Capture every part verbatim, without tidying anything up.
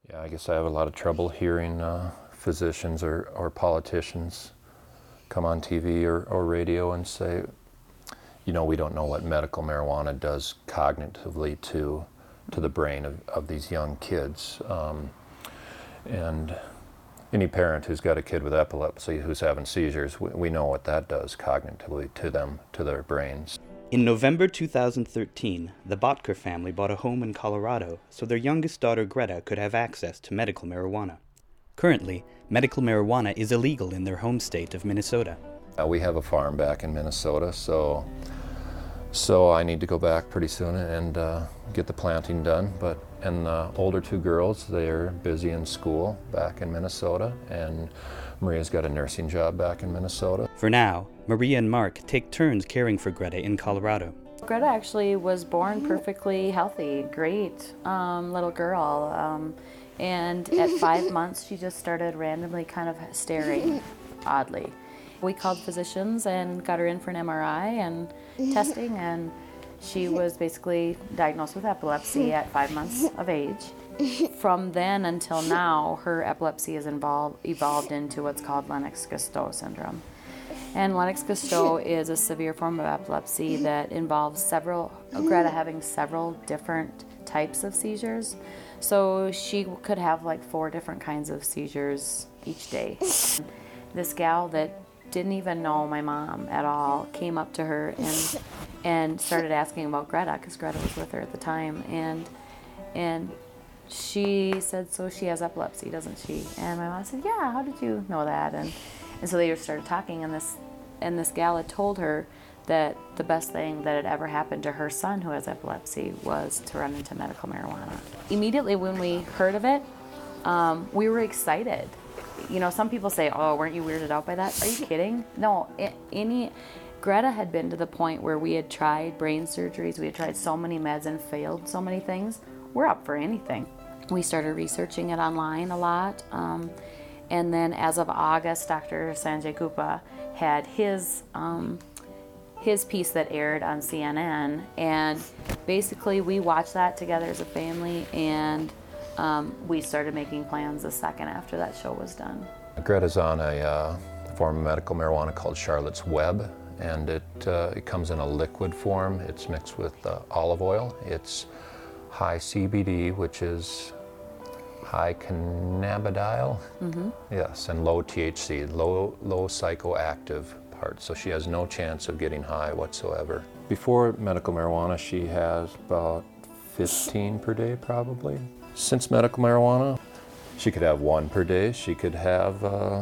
Yeah, I guess I have a lot of trouble hearing uh, physicians or, or politicians come on T V or, or radio and say, you know, we don't know what medical marijuana does cognitively to to the brain of, of these young kids. Um, and any parent who's got a kid with epilepsy who's having seizures, we, we know what that does cognitively to them, to their brains. In November two thousand thirteen, the Botker family bought a home in Colorado so their youngest daughter Greta could have access to medical marijuana. Currently, medical marijuana is illegal in their home state of Minnesota. Uh, we have a farm back in Minnesota, so so I need to go back pretty soon and uh, get the planting done. But and the older two girls, they're busy in school back in Minnesota, and Maria's got a nursing job back in Minnesota. For now, Maria and Mark take turns caring for Greta in Colorado. Greta actually was born perfectly healthy, great um, little girl. Um, and at five months, she just started randomly kind of staring, oddly. We called physicians and got her in for an M R I and testing, and she was basically diagnosed with epilepsy at five months of age. From then until now, her epilepsy has involved, evolved into what's called Lennox-Gastaut syndrome. And Lennox-Gastaut is a severe form of epilepsy that involves several, Greta having several different types of seizures. So she could have like four different kinds of seizures each day. This gal that didn't even know my mom at all came up to her and and started asking about Greta, because Greta was with her at the time, and and she said, so she has epilepsy, doesn't she? And my mom said, yeah, how did you know that? And and so they just started talking, and this and this gal had told her that the best thing that had ever happened to her son who has epilepsy was to run into medical marijuana. Immediately when we heard of it, um, we were excited. You know, some people say, oh, weren't you weirded out by that? Are you kidding? No, any, Greta had been to the point where we had tried brain surgeries, we had tried so many meds and failed so many things. We're up for anything. We started researching it online a lot. Um, and then as of August, Doctor Sanjay Gupta had his um, his piece that aired on C N N, and basically we watched that together as a family, and um, we started making plans the second after that show was done. Greta's on a uh, form of medical marijuana called Charlotte's Web, and it, uh, it comes in a liquid form. It's mixed with uh, olive oil. It's high C B D, which is high cannabidiol, mm-hmm. Yes, and low T H C, low, low psychoactive part, so she has no chance of getting high whatsoever. Before medical marijuana, she has about fifteen per day probably. Since medical marijuana, she could have one per day. She could have, uh,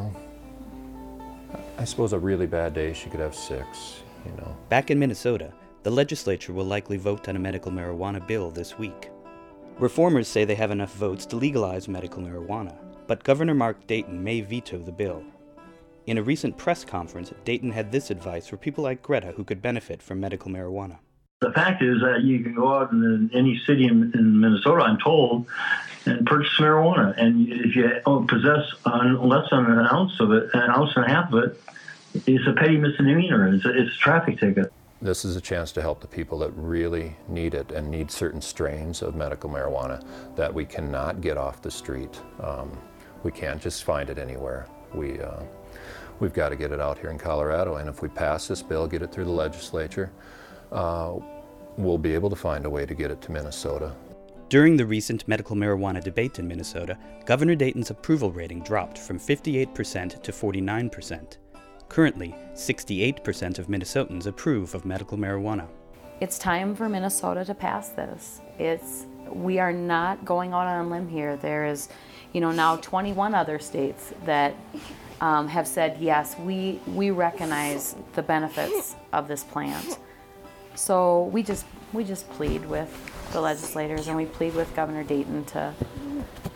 I suppose a really bad day, she could have six, you know. Back in Minnesota, the legislature will likely vote on a medical marijuana bill this week. Reformers say they have enough votes to legalize medical marijuana, but Governor Mark Dayton may veto the bill. In a recent press conference, Dayton had this advice for people like Greta who could benefit from medical marijuana. The fact is that you can go out in any city in, in Minnesota, I'm told, and purchase marijuana. And if you possess on less than an ounce of it, an ounce and a half of it, it's a petty misdemeanor. It's a, it's a traffic ticket. This is a chance to help the people that really need it and need certain strains of medical marijuana that we cannot get off the street. Um, we can't just find it anywhere. We, uh, we've got to get it out here in Colorado, and if we pass this bill, get it through the legislature, uh, we'll be able to find a way to get it to Minnesota. During the recent medical marijuana debate in Minnesota, Governor Dayton's approval rating dropped from fifty-eight percent to forty-nine percent. Currently, sixty-eight percent of Minnesotans approve of medical marijuana. It's time for Minnesota to pass this. It's, we are not going out on a limb here. There is, you know, now twenty-one other states that um, have said, yes, we, we recognize the benefits of this plant. So we just, we just plead with the legislators, and we plead with Governor Dayton to,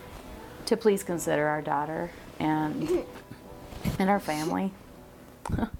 to please consider our daughter and, and our family.